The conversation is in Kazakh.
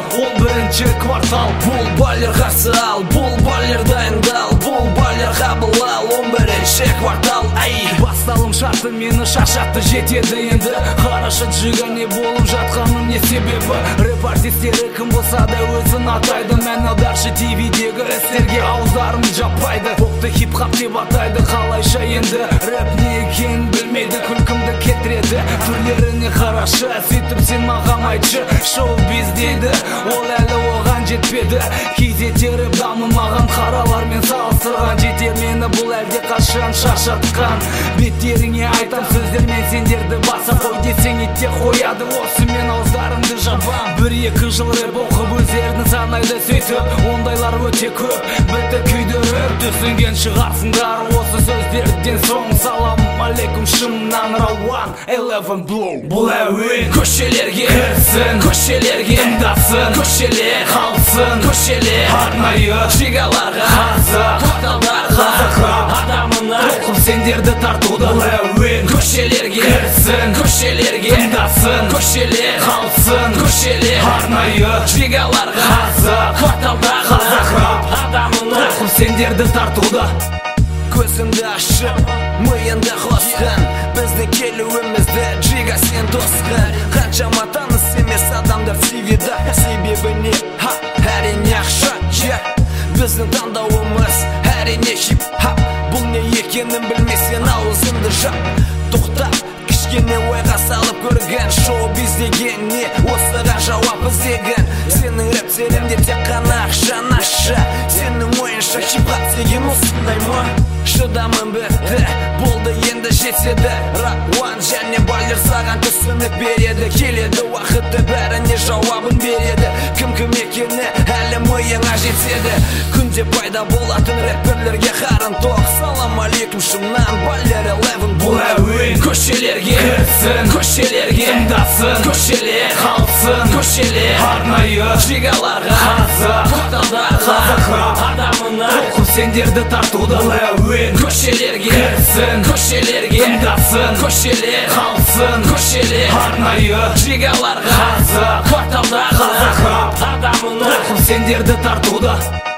11-ші квартал. Бұл балер қарсы ал, бұл балер дайындал, бұл балер қабыл ал. 11-ші квартал, ай. Басталым шарты мені шаршатты, жетеді енді. Қарашы жүгі не болып жатқаным не себебі. Рэп артистері кім болса да өзін атайды. Мен адаршы ТВ-дегі істерге ауыздарым жаппайды. Оқты хип-хап деп атайды, қалайша енді. Рэп не екенін білмейді, күлкімді кетіреді. Түрлеріне қарашы, сөйтіп сен маған айтшы. Шоу-биз дейді, ол әлі оған жетпеді. Кейзеттері дамымаған, қаралармен салыстырған. Жетер мені бұл әлде қашан шаршатқан. Беттеріңе айтам сөздермен сендерді баса қой десең итте қояды. Осы мен ауыздарымды жабам. 1-2 жыл рэп оқып өздерін санайды сөйтіп. Ондайлар өте көп, бітті күйдіріп. Түсінген шығарсыңдар осы сөздерден соң. Салам алейкум шымнан Рауан 11 Blow. Бұл әуен көшелерге кірсін, көшелерге тыңдасын, көшелер қалсын, көшелер арнайы жигаларға қазақ, кварталдарға адамына толқын сендерді тартуда. Бұл әуен көшелерге кірсін, көшелерге тыңдасын, көшелер қалсын, көшелер арнайы жигаларға қазақ, кварталдарға адамына толқын сендерді тартуда. Көзіңді ашып, миыңды қосқын, біздің келуімізді джига сен тосқын. Қаншама таныс емес адамдар сивиді, себебі не? Әрине ақша, біздің таңдауымыз әрине хип-хап. Бұл не екенін білмесен аузыңды жап. Тоқтап, кішкене ойға салып көрген. Шоу-биз деген не? Осыған жауап іздеген. Сенің рэптеріңде тек қана ақша наша. Сенің ойынша хип-хап деген осындай ма? Шыдамын бітті, болды енді жетеді. Рауан және балер саған түсінік береді. Келеді уақытты бәріне жауабын береді. Кім екені әлі миыңа жетеді. Күнде пайда болатын рэперлерге қарын тоқ. Салам алейкум шымнан балер 11. Бұл әуен көшелерге кірсін, көшелерге тыңдасын, көшелер қалсын, көшелер арнайы жигаларға қазақ, кварталдарға адамына толқын сендерді тартуда. Бұл әуен көшелерге кірсін, көшелерге тыңдасын, көшелер қалсын, көшелер арнайы жигаларға қазақ, кварталдарға адамына толқын сендерді тартуда.